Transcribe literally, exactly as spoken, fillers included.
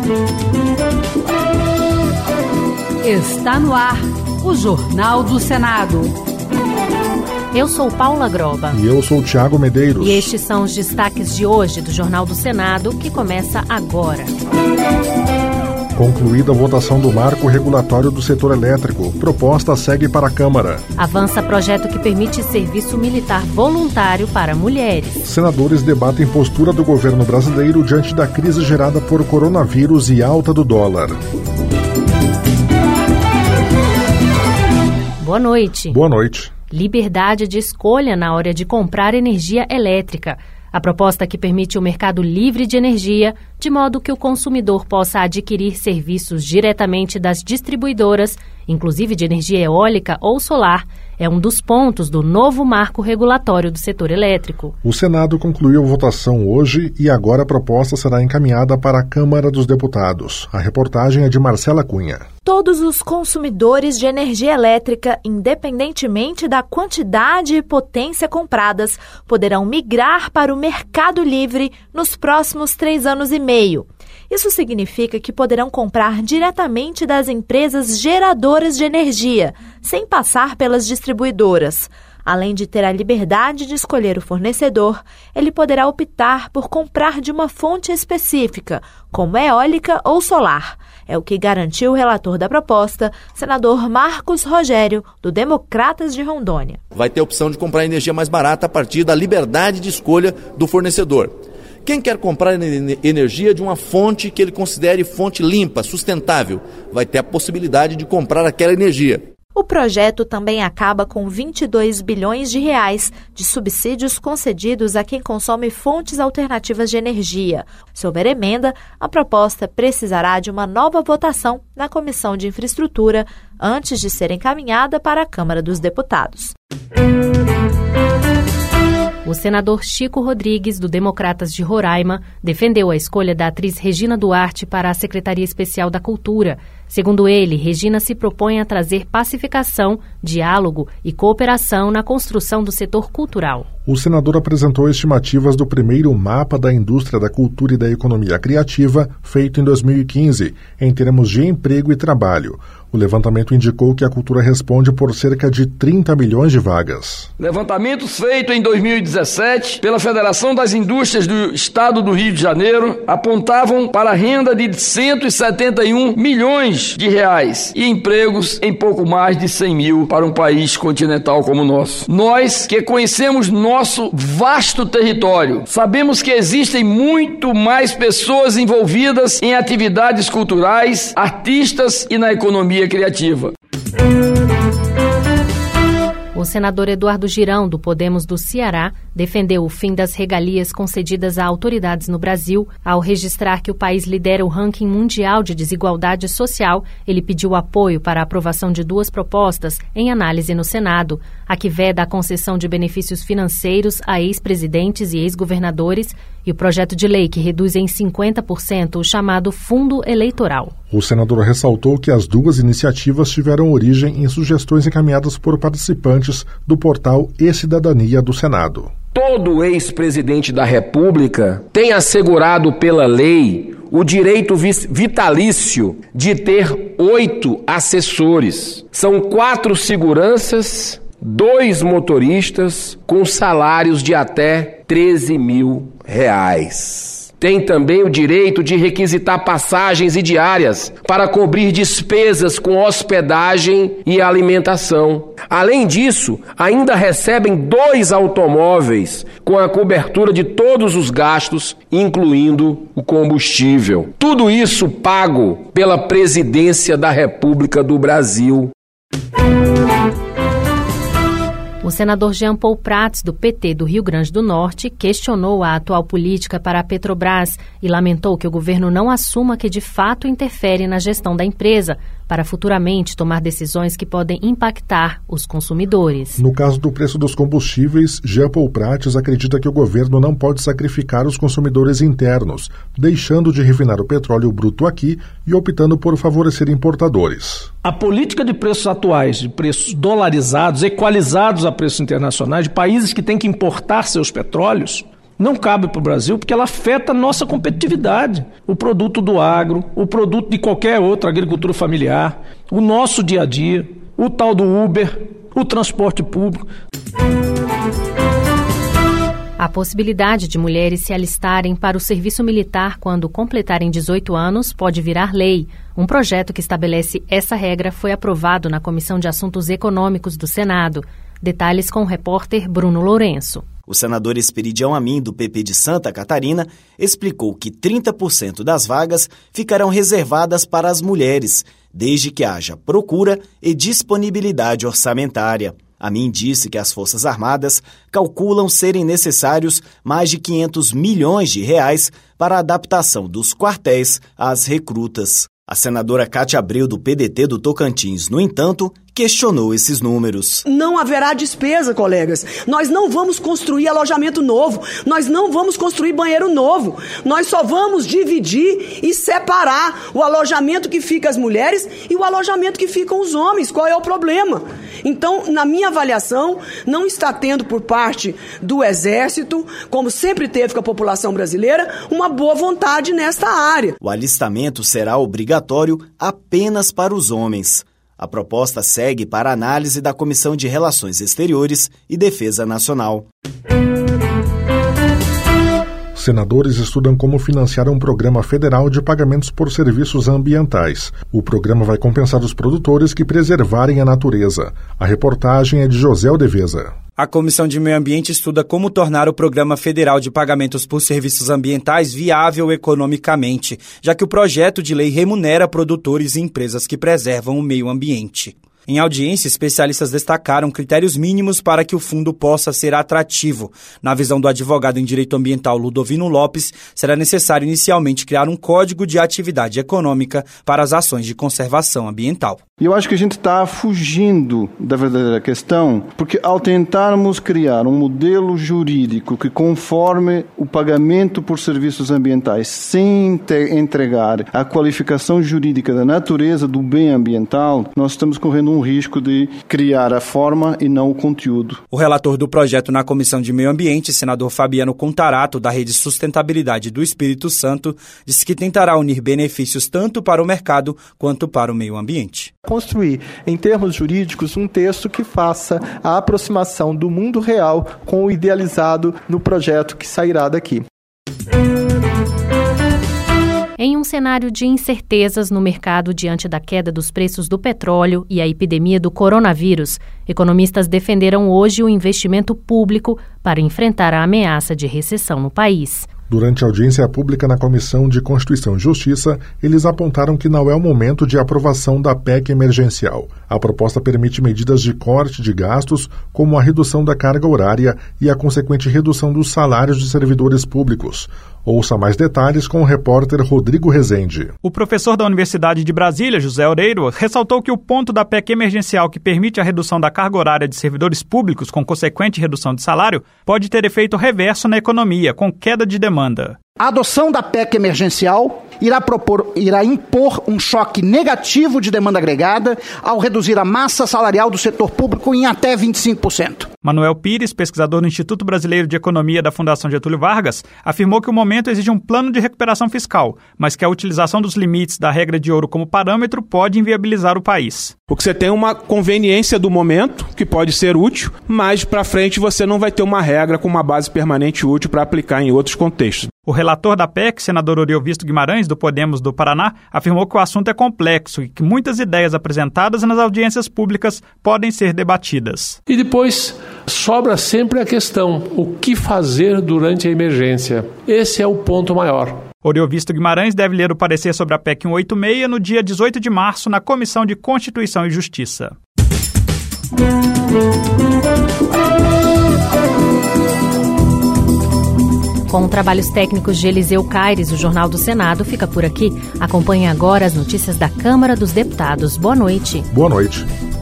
Está no ar o Jornal do Senado. Eu sou Paula Groba. E eu sou Tiago Medeiros. E estes são os destaques de hoje do Jornal do Senado, que começa agora. Concluída a votação do marco regulatório do setor elétrico, proposta segue para a Câmara. Avança projeto que permite serviço militar voluntário para mulheres. Senadores debatem postura do governo brasileiro diante da crise gerada por coronavírus e alta do dólar. Boa noite. Boa noite. Liberdade de escolha na hora de comprar energia elétrica. A proposta que permite o mercado livre de energia, de modo que o consumidor possa adquirir serviços diretamente das distribuidoras, inclusive de energia eólica ou solar, é um dos pontos do novo marco regulatório do setor elétrico. O Senado concluiu a votação hoje e agora a proposta será encaminhada para a Câmara dos Deputados. A reportagem é de Marcela Cunha. Todos os consumidores de energia elétrica, independentemente da quantidade e potência compradas, poderão migrar para o mercado livre nos próximos três anos e meio. Isso significa que poderão comprar diretamente das empresas geradoras de energia, sem passar pelas distribuidoras. Além de ter a liberdade de escolher o fornecedor, ele poderá optar por comprar de uma fonte específica, como eólica ou solar. É o que garantiu o relator da proposta, senador Marcos Rogério, do Democratas de Rondônia. Vai ter a opção de comprar energia mais barata a partir da liberdade de escolha do fornecedor. Quem quer comprar energia de uma fonte que ele considere fonte limpa, sustentável, vai ter a possibilidade de comprar aquela energia. O projeto também acaba com vinte e dois bilhões de reais de subsídios concedidos a quem consome fontes alternativas de energia. Se houver emenda, a proposta precisará de uma nova votação na Comissão de Infraestrutura antes de ser encaminhada para a Câmara dos Deputados. O senador Chico Rodrigues, do Democratas de Roraima, defendeu a escolha da atriz Regina Duarte para a Secretaria Especial da Cultura. Segundo ele, Regina se propõe a trazer pacificação, diálogo e cooperação na construção do setor cultural. O senador apresentou estimativas do primeiro mapa da indústria da cultura e da economia criativa, feito em dois mil e quinze, em termos de emprego e trabalho. O levantamento indicou que a cultura responde por cerca de trinta milhões de vagas. Levantamentos feitos em dois mil e dezessete pela Federação das Indústrias do Estado do Rio de Janeiro apontavam para a renda de cento e setenta e um milhões de reais e empregos em pouco mais de cem mil para um país continental como o nosso. Nós que conhecemos nosso vasto território, sabemos que existem muito mais pessoas envolvidas em atividades culturais, artistas e na economia criativa. O senador Eduardo Girão, do Podemos do Ceará, defendeu o fim das regalias concedidas a autoridades no Brasil. Ao registrar que o país lidera o ranking mundial de desigualdade social, ele pediu apoio para a aprovação de duas propostas em análise no Senado. A que veda a concessão de benefícios financeiros a ex-presidentes e ex-governadores e o projeto de lei que reduz em cinquenta por cento o chamado fundo eleitoral. O senador ressaltou que as duas iniciativas tiveram origem em sugestões encaminhadas por participantes do portal E-Cidadania do Senado. Todo ex-presidente da República tem assegurado pela lei o direito vitalício de ter oito assessores. São quatro seguranças, dois motoristas com salários de até treze mil reais. Tem também o direito de requisitar passagens e diárias para cobrir despesas com hospedagem e alimentação. Além disso, ainda recebem dois automóveis com a cobertura de todos os gastos, incluindo o combustível. Tudo isso pago pela Presidência da República do Brasil. O senador Jean Paul Prats, do P T do Rio Grande do Norte, questionou a atual política para a Petrobras e lamentou que o governo não assuma que de fato interfere na gestão da empresa, para futuramente tomar decisões que podem impactar os consumidores. No caso do preço dos combustíveis, Jean Paul Prats acredita que o governo não pode sacrificar os consumidores internos, deixando de refinar o petróleo bruto aqui e optando por favorecer importadores. A política de preços atuais, de preços dolarizados, equalizados a preços internacionais, de países que têm que importar seus petróleos, Não cabe para o Brasil porque ela afeta a nossa competitividade. O produto do agro, o produto de qualquer outra agricultura familiar, o nosso dia a dia, o tal do Uber, o transporte público. A possibilidade de mulheres se alistarem para o serviço militar quando completarem dezoito anos pode virar lei. Um projeto que estabelece essa regra foi aprovado na Comissão de Assuntos Econômicos do Senado. Detalhes com o repórter Bruno Lourenço. O senador Esperidião Amin, do P P de Santa Catarina, explicou que trinta por cento das vagas ficarão reservadas para as mulheres, desde que haja procura e disponibilidade orçamentária. Amin disse que as Forças Armadas calculam serem necessários mais de quinhentos milhões de reais para a adaptação dos quartéis às recrutas. A senadora Cátia Abreu, do P D T do Tocantins, no entanto, questionou esses números. Não haverá despesa, colegas. Nós não vamos construir alojamento novo. Nós não vamos construir banheiro novo. Nós só vamos dividir e separar o alojamento que fica as mulheres e o alojamento que ficam os homens. Qual é o problema? Então, na minha avaliação, não está tendo por parte do Exército, como sempre teve com a população brasileira, uma boa vontade nesta área. O alistamento será obrigatório apenas para os homens. A proposta segue para análise da Comissão de Relações Exteriores e Defesa Nacional. Senadores estudam como financiar um programa federal de pagamentos por serviços ambientais. O programa vai compensar os produtores que preservarem a natureza. A reportagem é de José Aldeveza. A Comissão de Meio Ambiente estuda como tornar o Programa Federal de Pagamentos por Serviços Ambientais viável economicamente, já que o projeto de lei remunera produtores e empresas que preservam o meio ambiente. Em audiência, especialistas destacaram critérios mínimos para que o fundo possa ser atrativo. Na visão do advogado em direito ambiental Ludovino Lopes, será necessário inicialmente criar um código de atividade econômica para as ações de conservação ambiental. E eu acho que a gente está fugindo da verdadeira questão, porque ao tentarmos criar um modelo jurídico que conforme o pagamento por serviços ambientais sem entregar a qualificação jurídica da natureza do bem ambiental, nós estamos correndo um risco de criar a forma e não o conteúdo. O relator do projeto na Comissão de Meio Ambiente, senador Fabiano Contarato, da Rede Sustentabilidade do Espírito Santo, disse que tentará unir benefícios tanto para o mercado quanto para o meio ambiente. Construir, em termos jurídicos, um texto que faça a aproximação do mundo real com o idealizado no projeto que sairá daqui. Em um cenário de incertezas no mercado diante da queda dos preços do petróleo e a epidemia do coronavírus, economistas defenderam hoje o investimento público para enfrentar a ameaça de recessão no país. Durante a audiência pública na Comissão de Constituição e Justiça, eles apontaram que não é o momento de aprovação da P E C emergencial. A proposta permite medidas de corte de gastos, como a redução da carga horária e a consequente redução dos salários de servidores públicos. Ouça mais detalhes com o repórter Rodrigo Rezende. O professor da Universidade de Brasília, José Oreiro, ressaltou que o ponto da P E C emergencial que permite a redução da carga horária de servidores públicos com consequente redução de salário pode ter efeito reverso na economia, com queda de demanda. A adoção da P E C emergencial irá, propor, irá impor um choque negativo de demanda agregada ao reduzir a massa salarial do setor público em até vinte e cinco por cento. Manuel Pires, pesquisador do Instituto Brasileiro de Economia da Fundação Getúlio Vargas, afirmou que o momento exige um plano de recuperação fiscal, mas que a utilização dos limites da regra de ouro como parâmetro pode inviabilizar o país. Porque você tem uma conveniência do momento, que pode ser útil, mas para frente você não vai ter uma regra com uma base permanente útil para aplicar em outros contextos. O relator da P E C, senador Oriovisto Guimarães, do Podemos do Paraná, afirmou que o assunto é complexo e que muitas ideias apresentadas nas audiências públicas podem ser debatidas. E depois sobra sempre a questão, o que fazer durante a emergência? Esse é o ponto maior. Oriovisto Guimarães deve ler o parecer sobre a P E C cento e oitenta e seis no dia dezoito de março na Comissão de Constituição e Justiça. Com trabalhos técnicos de Eliseu Caires, o Jornal do Senado fica por aqui. Acompanhe agora as notícias da Câmara dos Deputados. Boa noite. Boa noite.